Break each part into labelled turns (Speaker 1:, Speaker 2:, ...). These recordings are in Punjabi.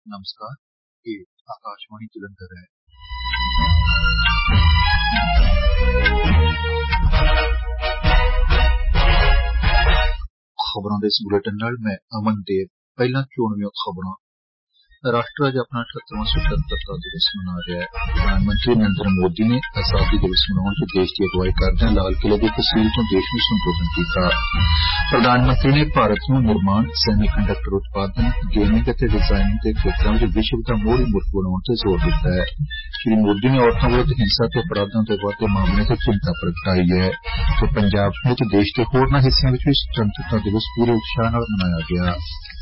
Speaker 1: नमस्कार, ये आकाशवाणी जलंधर है। खबरों ਦੇ ਇਸ ਬੁਲੇਟਿਨ ਨਾਲ ਮੈਂ ਅਮਨ ਦੇਵ। ਪਹਿਲਾਂ ਚੋਣਵੀਆਂ ਖਬਰਾਂ। ਰਾਸ਼ਟਰ ਅੱਜ ਆਪਣਾ 78ਵਾਂ ਸੁਤੰਤਰਤਾ ਦਿਵਸ ਮਨਾ ਰਿਹਾ ਹੈ। ਪ੍ਰਧਾਨ ਮੰਤਰੀ ਨਰਿੰਦਰ ਮੋਦੀ ਨੇ ਆਜ਼ਾਦੀ ਦਿਵਸ ਮਨਾਉਣ ਚ ਦੇਸ਼ ਦੀ ਅਗਵਾਈ ਕਰਦਿਆਂ ਲਾਲ ਕਿਲੇ ਦੀ ਤਸਵੀਰ ਤੋਂ ਦੇਸ਼ ਨੂੰ ਸੰਬੋਧਨ ਕੀਤਾ। ਪ੍ਰਧਾਨ ਮੰਤਰੀ ਨੇ ਭਾਰਤ ਨੂੰ ਨਿਰਮਾਣ, ਸੈਮੀਕੰਡਕਟਰ ਉਤਪਾਦਨ, ਗੇਮਿੰਗ ਅਤੇ ਡਿਜ਼ਾਇਨਿੰਗ ਦੇ ਖੇਤਰਾਂ ਵਿੱਚ ਵਿਸ਼ਵ ਦਾ ਮੋਹਰੀ ਮੁਲਕ ਬਣਾਉਣ ਤੇ ਜ਼ੋਰ ਦਿੱਤਾ ਹੈ। ਸ਼੍ਰੀ ਮੋਦੀ ਨੇ ਔਰਤਾਂ ਵਿਰੁੱਧ ਹਿੰਸਾ ਤੇ ਅਪਰਾਧਾਂ ਦੇ ਵੱਧਦੇ ਮਾਮਲਿਆਂ ਤੇ ਚਿੰਤਾ ਪ੍ਰਗਟਾਈ ਹੈ ਤੇ ਪੰਜਾਬ ਸਮੇਤ ਦੇਸ਼ ਦੇ ਹੋਰਨਾਂ ਹਿੱਸਿਆਂ ਵਿੱਚ ਵੀ ਸੁਤੰਤਰਤਾ ਦਿਵਸ ਪੂਰੇ ਉਤਸ਼ਾਹ ਨਾਲ ਮਨਾਇਆ ਗਿਆ।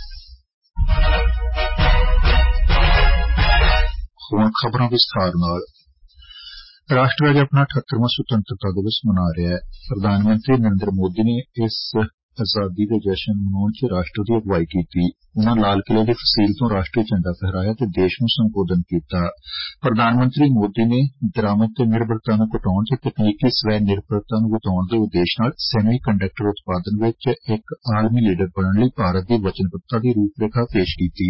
Speaker 1: ਹੁਣ ਖਬਰਾਂ ਵਿਸਥਾਰ ਨਾਲ। ਰਾਸ਼ਟਰ ਅੱਜ ਆਪਣਾ 78ਵਾਂ ਸੁਤੰਤਰਤਾ ਦਿਵਸ ਮਨਾ ਰਿਹਾ ਹੈ। ਪ੍ਰਧਾਨ ਮੰਤਰੀ ਨਰਿੰਦਰ ਮੋਦੀ ਨੇ ਇਸ ਆਜ਼ਾਦੀ ਦੇ ਜਸ਼ਨ ਮਨਾਉਣ ਚ ਰਾਸ਼ਟਰ ਦੀ ਅਗਵਾਈ ਕੀਤੀ। ਉਨ੍ਹਾਂ ਲਾਲ ਕਿਲੇ ਦੀ ਫਸੀਲ ਤੋਂ ਰਾਸ਼ਟਰੀ ਝੰਡਾ ਫਹਿਰਾਇਆ ਤੇ ਦੇਸ਼ ਨੂੰ ਸੰਬੋਧਨ ਕੀਤਾ। ਪ੍ਰਧਾਨ ਮੰਤਰੀ ਮੋਦੀ ਨੇ ਦਰਾਮਦ ਤੇ ਨਿਰਭਰਤਾ ਨੂੰ ਘਟਾਉਣ ਤੇ ਤਕਨੀਕੀ ਸਵੈ ਨਿਰਭਰਤਾ ਨੂੰ ਵਧਾਉਣ ਦੇ ਉਦੇਸ਼ ਨਾਲ ਸੈਮੀ ਕੰਡਕਟਰ ਉਤਪਾਦਨ ਵਿੱਚ ਇੱਕ ਆਲਮੀ ਲੀਡਰ ਬਣਨ ਲਈ ਭਾਰਤ ਦੀ ਵਚਨਬੱਧਤਾ ਦੀ ਰੂਪਰੇਖਾ ਪੇਸ਼ ਕੀਤੀ।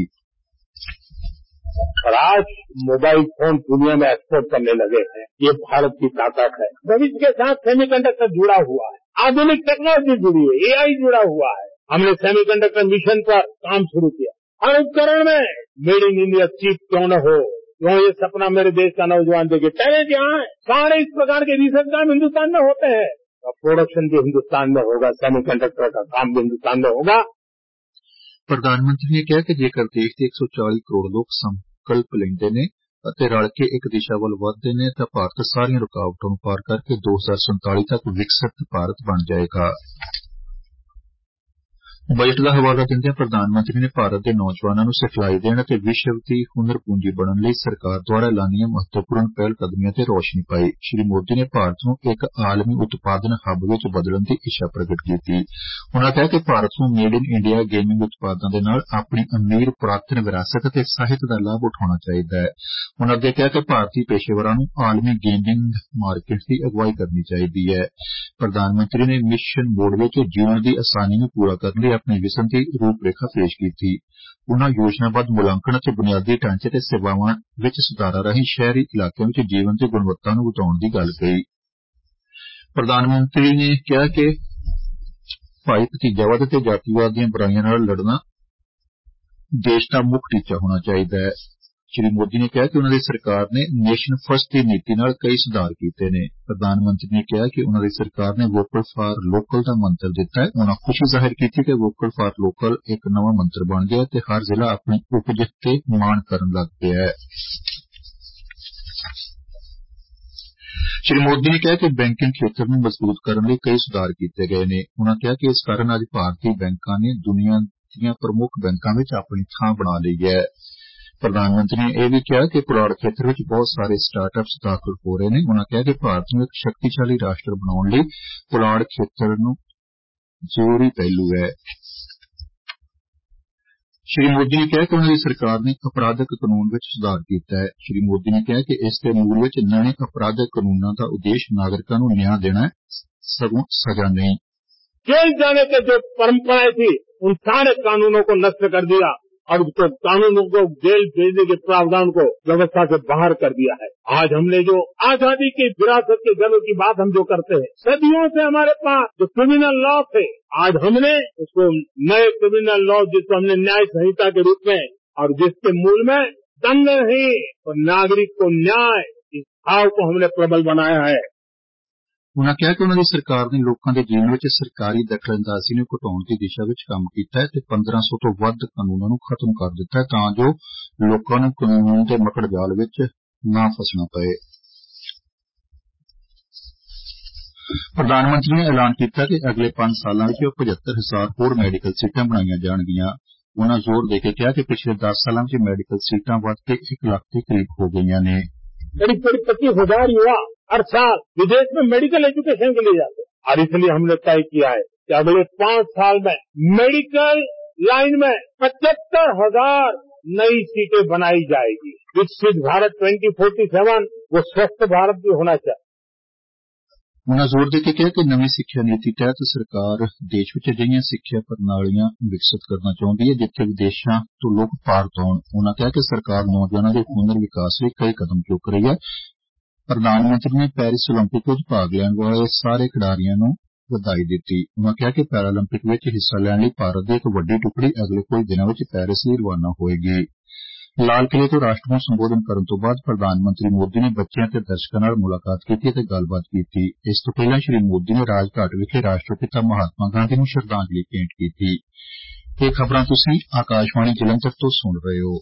Speaker 2: और आज मोबाइल फोन दुनिया में एक्सपोर्ट करने लगे हैं। ये भारत की ताकत है। भविष्य के साथ सेमीकंडक्टर जुड़ा हुआ है, आधुनिक टेक्नोलॉजी जुड़ी है, एआई जुड़ा हुआ है। हमने सेमीकंडक्टर मिशन पर काम शुरू किया। हर उपकरण में मेड इन इंडिया चिप क्यों न हो, क्यों ये सपना मेरे देश का नौजवान देखे। टैलेंट यहाँ है, सारे इस प्रकार के रिसर्च काम हिन्दुस्तान में होते हैं। प्रोडक्शन भी हिन्दुस्तान में होगा, सेमीकंडक्टर का काम भी हिन्दुस्तान में होगा।
Speaker 1: ਪ੍ਰਧਾਨ ਮੰਤਰੀ ਨੇ ਕਿਹਾ ਕਿ ਜੇਕਰ ਦੇਸ਼ ਦੇ 140 ਕਰੋੜ ਲੋਕ ਸੰਕਲਪ ਲੈਂਦੇ ਨੇ ਅਤੇ ਰਲ ਕੇ ਇੱਕ ਦਿਸ਼ਾ ਵੱਲ ਵਧਦੇ ਨੇ ਤਾਂ ਭਾਰਤ ਸਾਰੀਆਂ ਰੁਕਾਵਟਾਂ ਨੂੰ ਪਾਰ ਕਰਕੇ 2047 ਤੱਕ ਵਿਕਸਿਤ ਭਾਰਤ ਬਣ ਜਾਏਗਾ। ਬਜਟ ਦਾ ਹਵਾਲਾ ਦਿੰਦਿਆਂ ਪ੍ਰਧਾਨ ਮੰਤਰੀ ਨੇ ਭਾਰਤ ਦੇ ਨੌਜਵਾਨਾਂ ਨੂੰ ਸਿਖਲਾਈ ਦੇਣ ਅਤੇ ਵਿਸ਼ਵ ਦੀ ਹੁਨਰ ਪੂੰਜੀ ਬਣਨ ਲਈ ਸਰਕਾਰ ਦੁਆਰਾ ਐਲਾਨੀਆਂ ਮਹੱਤਵਪੂਰਨ ਪਹਿਲਕਦਮੀਆਂ ਤੇ ਰੌਸ਼ਨੀ ਪਾਈ। ਸ਼੍ਰੀ ਮੋਦੀ ਨੇ ਭਾਰਤ ਨੂੰ ਇੱਕ ਆਲਮੀ ਉਤਪਾਦਨ ਹੱਬ ਵਿੱਚ ਬਦਲਣ ਦੀ ਇੱਛਾ ਪ੍ਰਗਟ ਕੀਤੀ। ਉਨ੍ਹਾਂ ਕਿਹਾ ਕਿ ਭਾਰਤ ਨੂੰ ਮੇਡ ਇਨ ਇੰਡੀਆ ਗੇਮਿੰਗ ਉਤਪਾਦਾਂ ਦੇ ਨਾਲ ਆਪਣੀ ਅਮੀਰ ਪੁਰਾਤਨ ਵਿਰਾਸਤ ਅਤੇ ਸਾਹਿਤ ਦਾ ਲਾਭ ਉਠਾਉਣਾ ਚਾਹੀਦਾ ਹੈ। ਉਨ੍ਹਾਂ ਅੱਗੇ ਕਿਹਾ ਕਿ ਭਾਰਤੀ ਪੇਸ਼ੇਵਰਾਂ ਨੂੰ ਆਲਮੀ ਗੇਮਿੰਗ ਮਾਰਕੀਟ ਦੀ ਅਗਵਾਈ ਕਰਨੀ ਚਾਹੀਦੀ ਹੈ। ਪ੍ਰਧਾਨ ਮੰਤਰੀ ਨੇ ਮਿਸ਼ਨ ਮੋਡ ਵਿੱਚ ਜੀਵਨ ਦੀ ਆਸਾਨੀ ਨੂੰ ਪੂਰਾ ਕਰਨ ਲਈ ਆਪਣੀ ਵਿਜ਼ਨ ਦੀ ਰੂਪਰੇਖਾ ਪੇਸ਼ ਕੀਤੀ। ਉਨ੍ਹਾਂ ਯੋਜਨਾਬੱਧ ਮੁਲਾਂਕਣ ਅਤੇ ਬੁਨਿਆਦੀ ਢਾਂਚੇ ਤੇ ਸੇਵਾਵਾਂ ਵਿੱਚ ਸੁਧਾਰਾਂ ਰਾਹੀਂ ਸ਼ਹਿਰੀ ਇਲਾਕਿਆਂ ਵਿੱਚ ਜੀਵਨ ਦੀ ਗੁਣਵੱਤਾ ਨੂੰ ਵਧਾਉਣ ਦੀ ਗੱਲ ਕਹੀ। ਪ੍ਰਧਾਨ ਮੰਤਰੀ ਨੇ ਕਿਹਾ ਕਿ ਭਾਈ ਭਤੀਜਾਵਾਦ ਅਤੇ ਜਾਤੀਵਾਦ ਦੀਆਂ ਬੁਰਾਈਆਂ ਨਾਲ ਲੜਨਾ ਦੇਸ਼ ਦਾ ਮੁੱਖ ਟੀਚਾ ਹੋਣਾ ਚਾਹੀਦਾ ਹੈ। ਸ਼੍ਰੀ ਮੋਦੀ ਨੇ ਕਿਹਾ ਕਿ ਉਨ੍ਹਾਂ ਦੀ ਸਰਕਾਰ ਨੇ ਨੇਸ਼ਨ ਫਸਟ ਦੀ ਨੀਤੀ ਨਾਲ ਕਈ ਸੁਧਾਰ ਕੀਤੇ ਨੇ। ਪ੍ਰਧਾਨ ਮੰਤਰੀ ਨੇ ਕਿਹਾ ਕਿ ਉਨ੍ਹਾਂ ਦੀ ਸਰਕਾਰ ਨੇ ਵੋਕਲ ਫਾਰ ਲੋਕਲ ਦਾ ਮੰਤਰ ਦਿੱਤਾ ਹੈ। ਉਨ੍ਹਾਂ ਖੁਸ਼ੀ ਜ਼ਾਹਿਰ ਕੀਤੀ ਕਿ ਵੋਕਲ ਫਾਰ ਲੋਕਲ ਇੱਕ ਨਵਾਂ ਮੰਤਰ ਬਣ ਗਿਆ ਤੇ ਹਰ ਜ਼ਿਲ੍ਹਾ ਆਪਣੀ ਉਪਜ ਤੇ ਮਾਣ ਕਰਨ ਲੱਗ ਪਿਆ ਹੈ। ਸ਼੍ਰੀ ਮੋਦੀ ਨੇ ਕਿਹਾ ਕਿ ਬੈਂਕਿੰਗ ਖੇਤਰ ਨੂੰ ਮਜ਼ਬੂਤ ਕਰਨ ਲਈ ਕਈ ਸੁਧਾਰ ਕੀਤੇ ਗਏ ਨੇ। ਉਨ੍ਹਾਂ ਕਿਹਾ ਕਿ ਇਸ ਕਾਰਨ ਅੱਜ ਭਾਰਤੀ ਬੈਂਕਾਂ ਨੇ ਦੁਨੀਆ ਦੀਆਂ ਪ੍ਰਮੁੱਖ ਬੈਂਕਾਂ ਵਿੱਚ ਆਪਣੀ ਥਾਂ ਬਣਾ ਲਈ ਹੈ। ਪ੍ਰਧਾਨ ਮੰਤਰੀ ਨੇ ਇਹ ਵੀ ਕਿਹਾ ਕਿ ਪੁਲਾੜ ਖੇਤਰ ਵਿੱਚ ਬਹੁਤ ਸਾਰੇ ਸਟਾਰਟ-ਅਪਸ ਦਾਖਲ ਹੋ ਰਹੇ ਨੇ। ਉਨ੍ਹਾਂ ਕਿਹਾ ਕਿ ਭਾਰਤ ਨੂੰ ਇੱਕ ਸ਼ਕਤੀਸ਼ਾਲੀ ਰਾਸ਼ਟਰ ਬਣਾਉਣ ਲਈ ਪੁਲਾੜ ਖੇਤਰ ਨੂੰ ਜ਼ਰੂਰੀ ਪਹਿਲੂ ਹੈ। ਸ਼੍ਰੀ ਮੋਦੀ ਨੇ ਕਿਹਾ ਕਿ ਉਨ੍ਹਾਂ ਦੀ ਸਰਕਾਰ ਨੇ ਅਪਰਾਧਕ ਕਾਨੂੰਨ ਵਿੱਚ ਸੁਧਾਰ ਕੀਤਾ ਹੈ। ਸ਼੍ਰੀ ਮੋਦੀ ਨੇ ਕਿਹਾ ਕਿ ਇਸ ਦੇ ਮੂਲ ਵਿੱਚ ਨਵੇਂ ਅਪਰਾਧਕ ਕਾਨੂੰਨਾਂ ਦਾ ਉਦੇਸ਼ ਨਾਗਰਿਕਾਂ ਨੂੰ ਨਿਆਂ ਦੇਣਾ ਹੈ, ਸਗੋਂ ਸਜ਼ਾ नहीं।
Speaker 2: जेल जाने के जो परंपराएं थी उन सारे कानूनों को नष्ट कर दिया और उसको कानूनों को जेल भेजने के प्रावधान को व्यवस्था से बाहर कर दिया है। आज हमने जो आजादी की विरासत के जनों की बात हम जो करते हैं, सदियों से हमारे पास जो क्रिमिनल लॉ थे, आज हमने उसको नए क्रिमिनल लॉ जिसको हमने न्याय संहिता के रूप में और जिसके मूल में दंड नहीं और नागरिक को न्याय, इस भाव को हमने प्रबल बनाया है।
Speaker 1: ਉਨ੍ਹਾਂ ਕਿਹਾ ਕਿ ਉਨ੍ਹਾਂ ਦੀ ਸਰਕਾਰ ਨੇ ਲੋਕਾਂ ਦੇ ਜੀਵਨ ਵਿੱਚ ਸਰਕਾਰੀ ਦਖਲਅੰਦਾਜ਼ੀ ਨੂੰ ਘਟਾਉਣ ਦੀ ਦਿਸ਼ਾ ਵਿੱਚ ਕੰਮ ਕੀਤਾ ਹੈ ਤੇ 1500 ਤੋਂ ਵੱਧ ਕਾਨੂੰਨਾਂ ਨੂੰ ਖਤਮ ਕਰ ਦਿੱਤਾ ਹੈ ਤਾਂ ਜੋ ਲੋਕਾਂ ਨੂੰ ਕਾਨੂੰਨ ਦੇ ਮਕੜਜਾਲ ਵਿੱਚ ਨਾ ਫਸਣਾ ਪਏ। ਪ੍ਰਧਾਨ ਮੰਤਰੀ ਨੇ ਐਲਾਨ ਕੀਤਾ ਕਿ ਅਗਲੇ 5 ਸਾਲਾਂ ਵਿੱਚ 75,000 ਹੋਰ ਮੈਡੀਕਲ ਸੀਟਾਂ ਬਣਾਈਆਂ ਜਾਣਗੀਆਂ। ਉਨ੍ਹਾਂ ਜ਼ੋਰ ਦੇ ਕੇ ਕਿਹਾ ਕਿ ਪਿਛਲੇ 10 ਸਾਲਾਂ ਵਿੱਚ ਮੈਡੀਕਲ ਸੀਟਾਂ ਵੱਧ ਕੇ 1 ਲੱਖ ਦੇ ਕਰੀਬ ਹੋ ਗਈਆਂ ਨੇ।
Speaker 2: करीब 25,000 युवा हर साल विदेश में मेडिकल एजुकेशन के लिए जाते हैं और इसलिए हमने तय किया है कि अगले 5 साल में मेडिकल लाइन में 75,000 नई सीटें बनाई जाएगी। विकसित भारत 2047 वो स्वस्थ भारत भी होना चाहिए।
Speaker 1: उन्होंने जोर दे के कहा कि नवी सिक्ख्या नीति तहत सरकार देश विच अजिहियां सिक्ख्या प्रणालियां विकसित करना चाहुंदी है जिथे विदेशां तो लोक भारत आउण। उन्होंने कहा कि सरकार नौजवानों के हुनर विकास लई कई कदम चुक रही है। प्रधानमंत्री ने पेरिस ओलंपिक विच भाग लैण वाले सारे खिडारियां नूं ਵਧਾਈ ਦਿੱਤੀ। उन्होंने कहा कि पैरालंपिक विच हिस्सा लैण लई भारत दी इक वड्डी टुकड़ी अगले कुछ दिनां विच पेरिस लई रवाना होएगी। लाल किले तो राष्ट्र नूं संबोधन करन तो बाद प्रधानमंत्री मोदी ने बच्चियां ते दर्शकां नाल मुलाकात कीती ते गलबात कीती। इस तो पहलां श्री मोदी ने राजघाट विखे राष्ट्रपिता महात्मा गांधी नूं श्रद्धांजलि भेंट कीती। ਇਹ ਖਬਰਾਂ ਤੁਸੀਂ ਆਕਾਸ਼ਵਾਣੀ ਜਲੰਧਰ ਤੋਂ ਸੁਣ ਰਹੇ ਹੋ।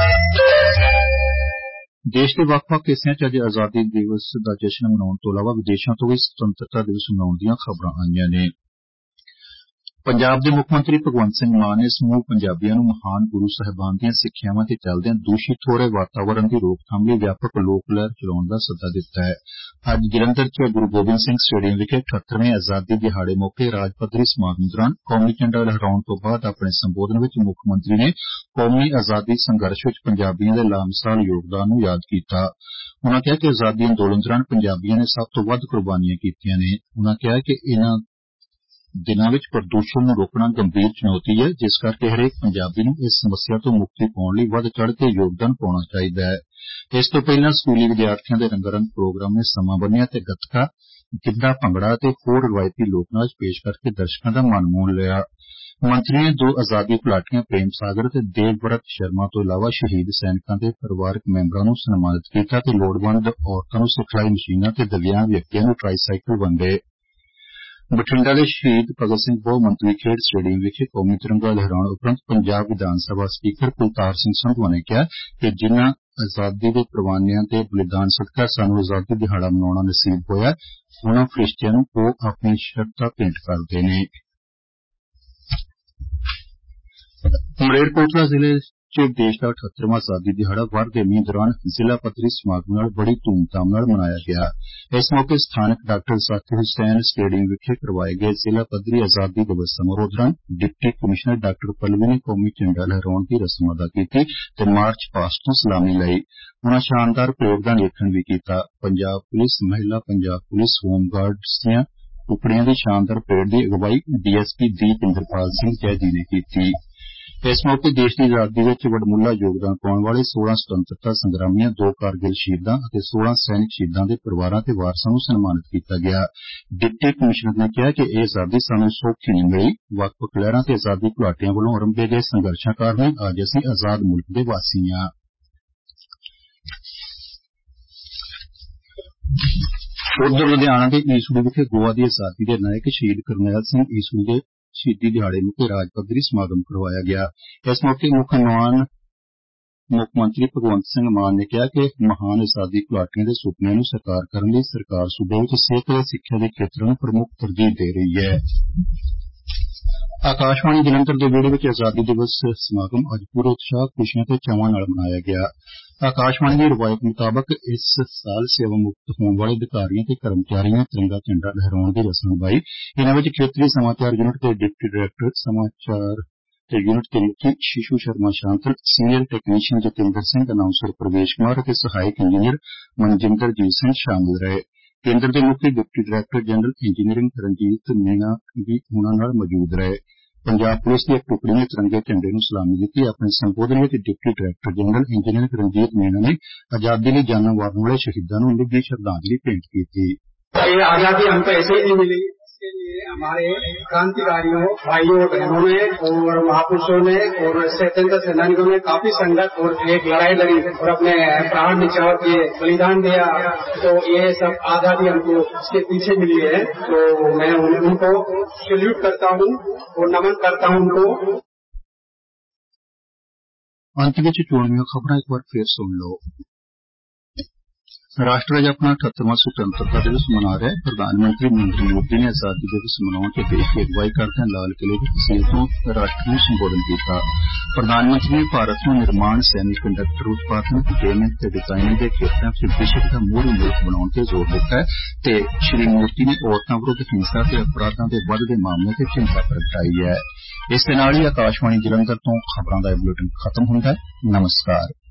Speaker 1: ਦੇਸ਼ ਦੇ ਵੱਖ-ਵੱਖ ਹਿੱਸਿਆਂ 'ਚ ਅੱਜ ਆਜ਼ਾਦੀ ਦਿਵਸ ਦਾ ਜਸ਼ਨ ਮਨਾਉਣ ਤੋਂ ਇਲਾਵਾ ਵਿਦੇਸ਼ਾਂ ਤੋਂ ਵੀ ਸੁਤੰਤਰਤਾ ਦਿਵਸ ਮਨਾਉਣ ਦੀਆਂ ਖਬਰਾਂ ਆਈਆਂ ਨੇ। ਪੰਜਾਬ ਦੇ ਮੁੱਖ ਮੰਤਰੀ ਭਗਵੰਤ ਸਿੰਘ ਮਾਨ ਨੇ ਸਮੂਹ ਪੰਜਾਬੀਆਂ ਨੂੰ ਮਹਾਨ ਗੁਰੂ ਸਾਹਿਬਾਨ ਦੀਆਂ ਸਿੱਖਿਆਵਾਂ ਤੇ ਚੱਲਦਿਆਂ ਦੂਸ਼ਿਤ ਹੋ ਰਹੇ ਵਾਤਾਵਰਣ ਦੀ ਰੋਕਥਾਮ ਲਈ ਵਿਆਪਕ ਲੋਕ ਲਹਿਰ ਚਲਾਉਣ ਦਾ ਸੱਦਾ ਦਿੱਤਾ ਹੈ। ਅੱਜ ਜਲੰਧਰ 'ਚ ਗੁਰੂ ਗੋਬਿੰਦ ਸਿੰਘ ਸਟੇਡੀਅਮ ਵਿਖੇ 78ਵੇਂ ਆਜ਼ਾਦੀ ਦਿਹਾੜੇ ਮੌਕੇ ਰਾਜ ਪੱਧਰੀ ਸਮਾਗਮ ਦੌਰਾਨ ਕੌਮੀ ਝੰਡਾ ਲਹਿਰਾਉਣ ਤੋਂ ਬਾਅਦ ਆਪਣੇ ਸੰਬੋਧਨ ਵਿੱਚ ਮੁੱਖ ਮੰਤਰੀ ਨੇ ਕੌਮੀ ਆਜ਼ਾਦੀ ਸੰਘਰਸ਼ ਵਿੱਚ ਪੰਜਾਬੀਆਂ ਦੇ ਲਾਮਿਸਾਲ ਯੋਗਦਾਨ ਨੂੰ ਯਾਦ ਕੀਤਾ। ਉਨ੍ਹਾਂ ਕਿਹਾ ਕਿ ਆਜ਼ਾਦੀ ਅੰਦੋਲਨ ਦੌਰਾਨ ਪੰਜਾਬੀਆਂ ਨੇ ਸਭ ਤੋਂ ਵੱਧ ਕੁਰਬਾਨੀਆਂ ਕੀਤੀਆਂ ਨੇ। ਉਨ੍ਹਾਂ ਕਿਹਾ ਕਿ ਇਨ੍ਹਾਂ ਦਿਨਾਂ ਵਿੱਚ ਪ੍ਰਦੂਸ਼ਣ ਨੂੰ ਰੋਕਣਾ ਗੰਭੀਰ ਚੁਣੌਤੀ ਹੈ ਜਿਸ ਕਰਕੇ ਹਰੇਕ ਪੰਜਾਬੀ ਨੂੰ ਇਸ ਸਮੱਸਿਆ ਤੋਂ ਮੁਕਤੀ ਪਾਉਣ ਲਈ ਵੱਧ ਚੜ੍ਹ ਕੇ ਯੋਗਦਾਨ ਪਾਉਣਾ ਚਾਹੀਦਾ ਹੈ। ਇਸ ਤੋਂ ਪਹਿਲਾਂ ਸਕੂਲੀ ਵਿਦਿਆਰਥੀਆਂ ਦੇ ਰੰਗਾਰੰਗ ਪ੍ਰੋਗਰਾਮ ਨੇ ਸਮਾਂ ਬੰਨ੍ਹਿਆ ਤੇ ਗੱਤਕਾ, ਗਿੱਧਾ, ਭੰਗੜਾ ਤੇ ਹੋਰ ਰਵਾਇਤੀ ਲੋਕ ਨਾਚ ਪੇਸ਼ ਕਰਕੇ ਦਰਸ਼ਕਾਂ ਦਾ ਮਨ ਮੋਹ ਲਿਆ। ਮੰਤਰੀ ਨੇ ਦੋ ਆਜ਼ਾਦੀ ਘੁਲਾਟੀਆਂ ਪ੍ਰੇਮ ਸਾਗਰ ਤੇ ਦੇਵਵਰਤ ਸ਼ਰਮਾ ਤੋਂ ਇਲਾਵਾ ਸ਼ਹੀਦ ਸੈਨਿਕਾਂ ਦੇ ਪਰਿਵਾਰਕ ਮੈਂਬਰਾਂ ਨੂੰ ਸਨਮਾਨਿਤ ਕੀਤਾ ਤੇ ਲੋੜਵੰਦ ਔਰਤਾਂ ਨੂੰ ਸਿਖਲਾਈ ਮਸ਼ੀਨਾਂ ਤੇ ਦਿਵਿਆਂਗ ਵਿਅਕਤੀਆਂ ਨੂੰ ਟਰਾਈਸਾਈਕਲ ਵੰਡੇ। ਬਠਿੰਡਾ ਦੇ ਸ਼ਹੀਦ ਭਗਤ ਸਿੰਘ ਬਹੁ ਮੰਤਰੀ ਖੇਡ ਸਟੇਡੀਅਮ ਵਿਖੇ ਕੌਮੀ ਤਿਰੰਗਾ ਲਹਿਰਾਉਣ ਉਪਰੰਤ ਪੰਜਾਬ ਵਿਧਾਨ ਸਭਾ ਸਪੀਕਰ ਕੁਲਤਾਰ ਸਿੰਘ ਸੰਧਵਾ ਨੇ ਕਿਹਾ ਕਿ ਜਿਨ੍ਹਾਂ ਆਜ਼ਾਦੀ ਦੇ ਪ੍ਰਵਾਨਿਆਂ ਦੇ ਬਲੀਦਾਨ ਸਦਕਾ ਸਾਨੂੰ ਆਜ਼ਾਦੀ ਦਿਹਾੜਾ ਮਨਾਉਣਾ ਨਸੀਬ ਹੋਇਆ, ਉਨ੍ਹਾਂ ਫਰਿਸ਼ਤਿਆਂ ਨੂੰ ਉਹ ਆਪਣੀ ਸ਼ਰਧਾ ਭੇਂਟ ਕਰਦੇ ਨੇ। ਮਲੇਰਕੋਟਲਾ ਜ਼ਿਲ੍ਹੇ 'ਚ ਦੇਸ਼ ਦਾ 78ਵਾਂ ਆਜ਼ਾਦੀ ਦਿਹਾੜਾ ਵਰ ਦੇ ਮੀਂਹ ਦੌਰਾਨ ਜ਼ਿਲ੍ਹਾ ਪੱਧਰੀ ਸਮਾਗਮ ਨਾਲ ਬੜੀ ਧੂਮਧਾਮ ਨਾਲ ਮਨਾਇਆ ਗਿਆ। ਇਸ ਮੌਕੇ ਸਥਾਨਕ ਡਾਕਟਰ ਜ਼ਾਕਿਰ ਹੁਸੈਨ ਸਟੇਡੀਅਮ ਵਿਖੇ ਕਰਵਾਏ ਗਏ ਜ਼ਿਲ੍ਹਾ ਪੱਧਰੀ ਆਜ਼ਾਦੀ ਦਿਵਸ ਸਮਾਰੋਹ ਦੌਰਾਨ ਡਿਪਟੀ ਕਮਿਸ਼ਨਰ ਡਾਕਟਰ ਪੱਲਵੀ ਨੇ ਕੌਮੀ ਝੰਡਾ ਲਹਿਰਾਉਣ ਦੀ ਰਸਮ ਅਦਾ ਕੀਤੀ ਤੇ ਮਾਰਚ ਪਾਸਟ ਤੋਂ ਸਲਾਮੀ ਲਈ। ਉਨ੍ਹਾਂ ਸ਼ਾਨਦਾਰ ਪ੍ਰਯੋਗ ਦਾ ਨਿਰੀਖਣ ਵੀ ਕੀਤਾ। ਪੰਜਾਬ ਪੁਲਿਸ, ਮਹਿਲਾ ਪੰਜਾਬ ਪੁਲਿਸ, ਹੋਮਗਾਰਡਜ਼ ਦੀਆਂ ਟੁਕੜੀਆਂ ਦੀ ਸ਼ਾਨਦਾਰ ਪਰੇਡ ਦੀ ਅਗਵਾਈ ਡੀਐਸਪੀ ਦੀਪਇੰਦਰਪਾਲ ਸਿੰਘ ਜੈਦੀ ਨੇ ਕੀਤੀ। ਇਸ ਮੌਕੇ ਦੇਸ਼ ਦੀ ਆਜ਼ਾਦੀ ਵਿੱਚ ਵਡਮੁੱਲਾ ਯੋਗਦਾਨ ਪਾਉਣ ਵਾਲੇ 16 ਸੁਤੰਤਰਤਾ ਸੰਗਰਾਮੀਆਂ, 2 ਕਾਰਗਿਲ ਸ਼ਹੀਦਾਂ ਅਤੇ 16 ਸੈਨਿਕ ਸ਼ਹੀਦਾਂ ਦੇ ਪਰਿਵਾਰਾਂ ਤੇ ਵਾਰਸਾਂ ਨੂੰ ਸਨਮਾਨਿਤ ਕੀਤਾ ਗਿਆ। ਡਿਪਟੀ ਕਮਿਸ਼ਨਰ ਨੇ ਕਿਹਾ ਕਿ ਇਹ ਆਜ਼ਾਦੀ ਸਾਨੂੰ ਸੌਖੀ ਨਹੀਂ ਮਿਲੀ। ਵੱਖ-ਵੱਖ ਲਹਿਰਾਂ ਤੇ ਆਜ਼ਾਦੀ ਘੁਲਾਟੀਆਂ ਵੱਲੋਂ ਆਰੰਭੇ ਗਏ ਸੰਘਰਸ਼ਾਂ ਕਾਰਨ ਅੱਜ ਅਸੀਂ ਆਜ਼ਾਦ ਮੁਲਕ ਦੇ ਵਾਸੀ ਹਾਂ। ਉਧਰ ਲੁਧਿਆਣਾ ਦੇ ਈਸੜੂ ਵਿਖੇ ਗੋਆ ਦੀ ਆਜ਼ਾਦੀ ਦੇ ਨਾਇਕ ਸ਼ਹੀਦ ਕਰਨੈਲ ਸਿੰਘ ਈਸੜੂ ਦੇ ਸ਼ਹੀਦੀ ਦਿਹਾੜੇ ਮੌਕੇ ਰਾਜ ਪੱਧਰੀ ਸਮਾਗਮ ਕਰਵਾਇਆ ਗਿਆ। ਇਸ ਮੌਕੇ ਮੁੱਖ ਮੰਤਰੀ ਭਗਵੰਤ ਸਿੰਘ ਮਾਨ ਨੇ ਕਿਹਾ ਕਿ ਮਹਾਨ ਆਜ਼ਾਦੀ ਘੁਲਾਟੀਆਂ ਦੇ ਸੁਪਨਿਆਂ ਨੂੰ ਸਾਕਾਰ ਕਰਨ ਲਈ ਸਰਕਾਰ ਸੂਬੇ ਵਿੱਚ ਸਿਹਤ ਤੇ ਸਿੱਖਿਆ ਦੇ ਖੇਤਰਾਂ ਨੂੰ ਪ੍ਰਮੁੱਖ ਤਰਜੀਹ ਦੇ ਰਹੀ ਹੈ। ਆਕਾਸ਼ਵਾਣੀ ਜਲੰਧਰ ਦੇ ਵਿਹੜੇ ਵਿੱਚ ਆਜ਼ਾਦੀ ਦਿਵਸ ਸਮਾਗਮ ਅੱਜ ਪੂਰੇ ਉਤਸ਼ਾਹ, ਖੁਸ਼ੀਆਂ ਤੇ ਚਾਵਾਂ ਨਾਲ ਮਨਾਇਆ ਗਿਆ। ਆਕਾਸ਼ਵਾਣੀ ਦੀ ਰਵਾਇਤ ਮੁਤਾਬਕ ਇਸ ਸਾਲ ਸੇਵਾ ਮੁਕਤ ਹੋਣ ਵਾਲੇ ਅਧਿਕਾਰੀਆਂ ਤੇ ਕਰਮਚਾਰੀਆਂ ਨੇ ਤਿਰੰਗਾ ਝੰਡਾ ਲਹਿਰਾਉਣ ਦੀ ਰਸਮ ਨਿਭਾਈ। ਇਨ੍ਹਾਂ ਵਿੱਚ ਖੇਤਰੀ ਸਮਾਚਾਰ ਯੂਨਿਟ ਦੇ ਡਿਪਟੀ ਡਾਇਰੈਕਟਰ ਸਮਾਚਾਰ ਤੇ ਯੂਨਿਟ ਦੇ ਮੁਖੀ Shishu Sharma Shantal, senior technician Jatinder Singh, announcer Parvesh Kumar ਅਤੇ ਸਹਾਇਕ ਇੰਜੀਨੀਅਰ ਮਨਜਿੰਦਰਜੀਤ ਸਿੰਘ ਸ਼ਾਮਿਲ ਰਹੇ। ਕੇਂਦਰ ਦੇ ਮੁਖੀ deputy director general engineering Ranjit Meena ਵੀ ਉਨ੍ਹਾਂ ਨਾਲ ਮੌਜੂਦ ਰਹੇ। ਪੰਜਾਬ ਪੁਲਿਸ ਦੀ ਇੱਕ ਟੁਕੜੀ ਨੇ ਤਿਰੰਗੇ ਝੰਡੇ ਨੂੰ ਸਲਾਮੀ ਦਿੱਤੀ। ਆਪਣੇ ਸੰਬੋਧਨ ਵਿੱਚ deputy director general engineering Ranjit Meena ਨੇ ਆਜ਼ਾਦੀ ਲਈ ਜਾਨਾਂ ਵਾਰਨ ਵਾਲੇ ਸ਼ਹੀਦਾਂ ਨੂੰ ਨਿੱਘੀ ਸ਼ਰਧਾਂਜਲੀ ਭੇਂਟ ਕੀਤੀ।
Speaker 3: ये आजादी हमको ऐसे ही नहीं मिली, इसके लिए हमारे क्रांतिकारियों, भाइयों, बहनों ने और महापुरुषों ने और स्वतंत्रता सेनानियों ने काफी संघर्ष और एक लड़ाई लड़ी और अपने प्राण न्यौछावर किए, बलिदान दिया। तो ये सब आजादी हमको इसके पीछे मिली है। तो मैं उनको सैल्यूट करता हूँ और नमन करता हूँ उनको।
Speaker 1: अंत ਵਿੱਚ ਚੋਣਵੀਆਂ ਖਬਰਾਂ ਇੱਕ ਵਾਰ ਫੇਰ ਸੁਣ ਲਓ। ਰਾਸ਼ਟਰ ਅੱਜ ਆਪਣਾ 78ਵਾਂ ਸੁਤੰਤਰਤਾ ਦਿਵਸ ਮਨਾ ਰਿਹਾ ਹੈ। ਪ੍ਰਧਾਨ ਮੰਤਰੀ ਨਰਿੰਦਰ ਮੋਦੀ ਨੇ ਆਜ਼ਾਦੀ ਦਿਵਸ ਮਨਾਉਣ ਤੇ ਦੇਸ਼ ਦੀ ਅਗਵਾਈ ਕਰਦਿਆਂ ਲਾਲ ਕਿਲੇ ਦੀ ਤਸਵੀਰ ਤੋਂ ਰਾਸ਼ਟਰ ਨੂੰ ਸੰਬੋਧਨ ਕੀਤਾ। ਪ੍ਰਧਾਨ ਮੰਤਰੀ ਨੇ ਭਾਰਤ ਨੂੰ ਨਿਰਮਾਣ, ਸੈਮੀਕੰਡਕਟਰ ਉਤਪਾਦਨ, ਪੇਮੈਂਟ ਤੇ ਡਿਜ਼ਾਈਨਿੰਗ ਦੇ ਖੇਤਰਾਂ ਵਿੱਚ ਵਿਸ਼ਵ ਦਾ ਮੋਹਰੀ ਮੁਲਕ ਬਣਾਉਣ ਤੇ ਜ਼ੋਰ ਦਿੱਤਾ ਹੈ ਤੇ ਸ਼੍ਰੀ ਮੋਦੀ ਨੇ ਔਰਤਾਂ ਵਿਰੁੱਧ ਹਿੰਸਾ ਤੇ ਅਪਰਾਧਾਂ ਦੇ ਵੱਧਦੇ ਮਾਮਲੇ ਤੇ ਚਿੰਤਾ ਪ੍ਰਗਟਾਈ ਹੈ। ਇਸ ਦੇ ਨਾਲ ਹੀ ਆਕਾਸ਼ਵਾਣੀ ਜਲੰਧਰ ਤੋਂ ਖਬਰਾਂ ਦਾ ਇਹ ਬੁਲੇਟਿਨ ਖਤਮ ਹੁੰਦਾ ਹੈ। ਨਮਸਕਾਰ।